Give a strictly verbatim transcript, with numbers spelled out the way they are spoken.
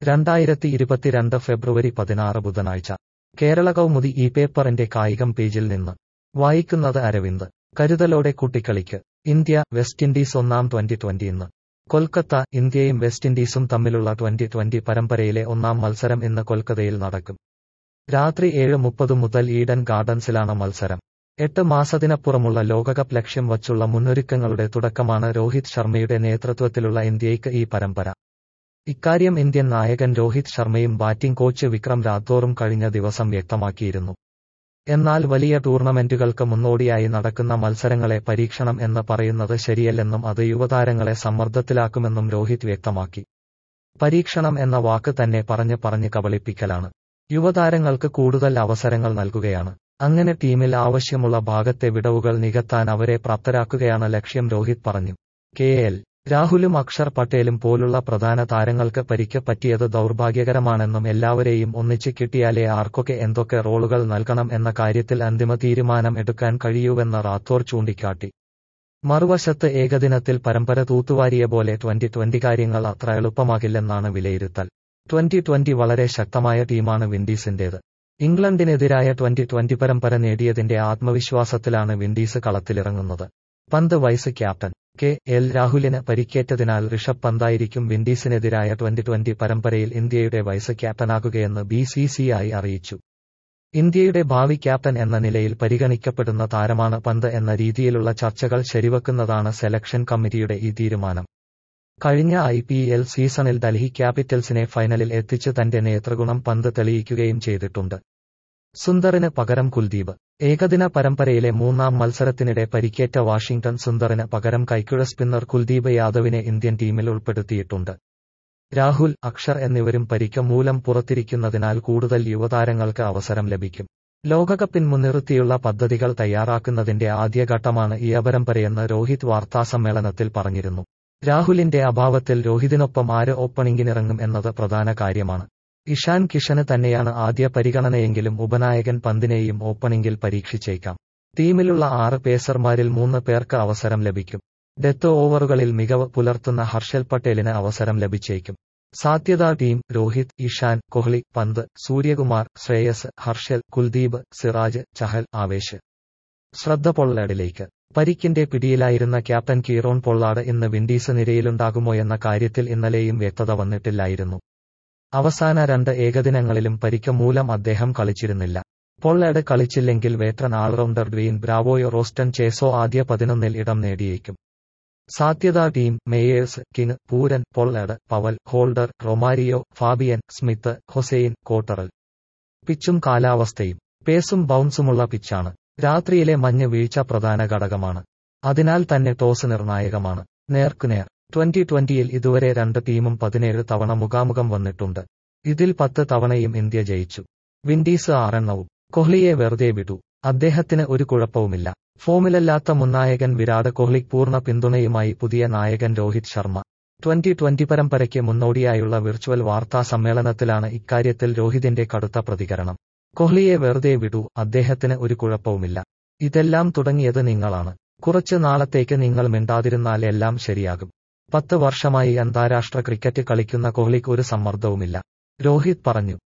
രണ്ടായിരത്തി ഇരുപത്തിരണ്ട് ഫെബ്രുവരി പതിനാറ് ബുധനാഴ്ച കേരള കൗമുദി ഈ പേപ്പറിന്റെ കായികം പേജിൽ നിന്ന് വായിക്കുന്നത് അരവിന്ദ്. കരുതലോടെ കുട്ടിക്കളിക്ക് ഇന്ത്യ വെസ്റ്റ് ഇൻഡീസ് ഒന്നാം ട്വന്റി ട്വന്റി ഇന്ന് കൊൽക്കത്ത. ഇന്ത്യയും വെസ്റ്റ് ഇൻഡീസും തമ്മിലുള്ള ട്വന്റി ട്വന്റി പരമ്പരയിലെ ഒന്നാം മത്സരം ഇന്ന് കൊൽക്കത്തയിൽ നടക്കും. രാത്രി ഏഴ് മുപ്പത് മുതൽ ഈഡൻ ഗാർഡൻസിലാണ് മത്സരം. എട്ട് മാസത്തിനപ്പുറമുള്ള ലോകകപ്പ് ലക്ഷ്യം വച്ചുള്ള മുന്നൊരുക്കങ്ങളുടെ തുടക്കമാണ് രോഹിത് ശർമ്മയുടെ നേതൃത്വത്തിലുള്ള ഇന്ത്യയ്ക്ക് ഈ പരമ്പര. ഇക്കാര്യം ഇന്ത്യൻ നായകൻ രോഹിത് ശർമ്മയും ബാറ്റിംഗ് കോച്ച് വിക്രം രാത്തോറും കഴിഞ്ഞ ദിവസം വ്യക്തമാക്കിയിരുന്നു. എന്നാൽ വലിയ ടൂർണമെന്റുകൾക്ക് മുന്നോടിയായി നടക്കുന്ന മത്സരങ്ങളെ പരീക്ഷണം എന്ന് പറയുന്നത് ശരിയല്ലെന്നും അത് യുവതാരങ്ങളെ സമ്മർദ്ദത്തിലാക്കുമെന്നും രോഹിത് വ്യക്തമാക്കി. പരീക്ഷണം എന്ന വാക്ക് തന്നെ പറഞ്ഞ് പറഞ്ഞ് കബളിപ്പിക്കലാണ്. യുവതാരങ്ങൾക്ക് കൂടുതൽ അവസരങ്ങൾ നൽകുകയാണ്. അങ്ങനെ ടീമിൽ ആവശ്യമുള്ള ഭാഗത്തെ വിടവുകൾ നികത്താൻ അവരെ പ്രാപ്തരാക്കുകയാണ് ലക്ഷ്യം, രോഹിത് പറഞ്ഞു. കെ എൽ രാഹുലും അക്ഷർ പട്ടേലും പോലുള്ള പ്രധാന താരങ്ങൾക്ക് പരിക്ക് പറ്റിയത് ദൗർഭാഗ്യകരമാണെന്നും എല്ലാവരെയും ഒന്നിച്ച് കിട്ടിയാലേ ആർക്കൊക്കെ എന്തൊക്കെ റോളുകൾ നൽകണം എന്ന കാര്യത്തിൽ അന്തിമ തീരുമാനം എടുക്കാൻ കഴിയൂവെന്ന് റാത്തോർ ചൂണ്ടിക്കാട്ടി. മറുവശത്ത് ഏകദിനത്തിൽ പരമ്പര തൂത്തുവാരിയ പോലെ ട്വന്റി ട്വന്റി കാര്യങ്ങൾ അത്ര എളുപ്പമാകില്ലെന്നാണ് വിലയിരുത്തൽ. ട്വന്റി ട്വന്റി വളരെ ശക്തമായ ടീമാണ് വിൻഡീസിന്റേത്. ഇംഗ്ലണ്ടിനെതിരായ ട്വന്റി ട്വന്റി പരമ്പര നേടിയതിന്റെ ആത്മവിശ്വാസത്തിലാണ് വിൻഡീസ് കളത്തിലിറങ്ങുന്നത്. പന്ത് വൈസ് ക്യാപ്റ്റൻ കെ എൽ രാഹുലിന് പരിക്കേറ്റതിനാൽ ഋഷഭ് പന്തായിരിക്കും വിൻഡീസിനെതിരായ ട്വന്റി ട്വന്റി പരമ്പരയിൽ ഇന്ത്യയുടെ വൈസ് ക്യാപ്റ്റനാകുകയെന്ന് ബി സി സി ഐ അറിയിച്ചു. ഇന്ത്യയുടെ ഭാവി ക്യാപ്റ്റൻ എന്ന നിലയിൽ പരിഗണിക്കപ്പെടുന്ന താരമാണ് പന്ത് എന്ന രീതിയിലുള്ള ചർച്ചകൾ ശരിവെക്കുന്നതാണ് സെലക്ഷൻ കമ്മിറ്റിയുടെ ഈ തീരുമാനം. കഴിഞ്ഞ ഐ പി എൽ സീസണിൽ ഡൽഹി ക്യാപിറ്റൽസിനെ ഫൈനലിൽ എത്തിച്ച് തന്റെ നേതൃഗുണം പന്ത് തെളിയിക്കുകയും ചെയ്തിട്ടുണ്ട്. സുന്ദറിന് പകരം കുൽദീപ്. ഏകദിന പരമ്പരയിലെ മൂന്നാം മത്സരത്തിനിടെ പരിക്കേറ്റ വാഷിംഗ്ടൺ സുന്ദറിന് പകരം കൈക്കുഴ സ്പിന്നർ കുൽദീപ് യാദവിനെ ഇന്ത്യൻ ടീമിൽ ഉൾപ്പെടുത്തിയിട്ടുണ്ട്. രാഹുൽ, അക്ഷർ എന്നിവരും പരിക്ക് മൂലം പുറത്തിരിക്കുന്നതിനാൽ കൂടുതൽ യുവതാരങ്ങൾക്ക് അവസരം ലഭിക്കും. ലോകകപ്പിൻ മുൻനിർത്തിയുള്ള പദ്ധതികൾ തയ്യാറാക്കുന്നതിന്റെ ആദ്യഘട്ടമാണ് ഈ പരമ്പരയെന്ന് രോഹിത് വാർത്താസമ്മേളനത്തിൽ പറഞ്ഞിരുന്നു. രാഹുലിന്റെ അഭാവത്തിൽ രോഹിതിനൊപ്പം ആര് ഓപ്പണിംഗിനിറങ്ങും എന്നത് പ്രധാന കാര്യമാണ്. ഇഷാൻ കിഷന് തന്നെയാണ് ആദ്യ പരിഗണനയെങ്കിലും ഉപനായകൻ പന്തിനെയും ഓപ്പണിംഗിൽ പരീക്ഷിച്ചേക്കാം. ടീമിലുള്ള ആറ് പേസർമാരിൽ മൂന്ന് പേർക്ക് അവസരം ലഭിക്കും. ഡെത്ത് ഓവറുകളിൽ മികവ് പുലർത്തുന്ന ഹർഷൽ പട്ടേലിന് അവസരം ലഭിച്ചേക്കും. സാധ്യതാ ടീം രോഹിത്, ഇഷാൻ, കോഹ്ലി, പന്ത്, സൂര്യകുമാർ, ശ്രേയസ്, ഹർഷൽ, കുൽദീപ്, സിറാജ്, ചഹൽ, ആവേശ്. ശ്രദ്ധ പൊള്ളാഡിലേക്ക്. പരിക്കിന്റെ പിടിയിലായിരുന്ന ക്യാപ്റ്റൻ കീറോൺ പൊള്ളാഡ് ഇന്ന് വിൻഡീസ് നിരയിലുണ്ടാകുമോയെന്ന കാര്യത്തിൽ ഇന്നലെയും വ്യക്തത വന്നിട്ടില്ലായിരുന്നു. അവസാന രണ്ട് ഏകദിനങ്ങളിലും പരിക്ക് മൂലം അദ്ദേഹം കളിച്ചിരുന്നില്ല. പൊള്ളാഡ് കളിച്ചില്ലെങ്കിൽ വേറ്ററൻ ആൾറൗണ്ടർ ഡ്വെയ്ൻ ബ്രാവോയോ റോസ്റ്റൺ ചേസോ ആദ്യ പതിനൊന്നിൽ ഇടം നേടിയേക്കും. സാധ്യതാ team Mayers, King, Pooran, Pollard, Powell, Holder, Romario, Fabian, Smith, Hosein, Cottrell. പിച്ചും കാലാവസ്ഥയും. പേസും ബൗൺസുമുള്ള പിച്ചാണ്. രാത്രിയിലെ മഞ്ഞ് വീഴ്ച പ്രധാന ഘടകമാണ്. അതിനാൽ തന്നെ ടോസ് നിർണായകമാണ്. നേർക്കുനേർ. ട്വന്റി ട്വന്റിയിൽ ഇതുവരെ രണ്ട് ടീമും പതിനേഴ് തവണ മുഖാമുഖം വന്നിട്ടുണ്ട്. ഇതിൽ പത്ത് തവണയും ഇന്ത്യ ജയിച്ചു. വിൻഡീസ് ആറെണ്ണവും. കോഹ്ലിയെ വെറുതെ വിടൂ. അദ്ദേഹത്തിന് ഒരു കുഴപ്പവുമില്ല. ഫോമിലല്ലാത്ത മുൻനായകൻ വിരാട് കോഹ്ലിക്ക് പൂർണ്ണ പിന്തുണയുമായി പുതിയ നായകൻ രോഹിത് ശർമ്മ. ട്വന്റി ട്വന്റി പരമ്പരയ്ക്ക് മുന്നോടിയായുള്ള വിർച്വൽ വാർത്താ സമ്മേളനത്തിലാണ് ഇക്കാര്യത്തിൽ രോഹിതിന്റെ കടുത്ത പ്രതികരണം. കോഹ്ലിയെ വെറുതെ വിടൂ, അദ്ദേഹത്തിന് ഒരു കുഴപ്പവുമില്ല. ഇതെല്ലാം തുടങ്ങിയത് നിങ്ങളാണ്. കുറച്ച് നാളത്തേക്ക് നിങ്ങൾ മിണ്ടാതിരുന്നാൽ എല്ലാം ശരിയാകും. പത്ത് വർഷമായി അന്താരാഷ്ട്ര ക്രിക്കറ്റ് കളിക്കുന്ന കോഹ്ലിക്ക് ഒരു സമ്മർദ്ദവുമില്ല, രോഹിത് പറഞ്ഞു.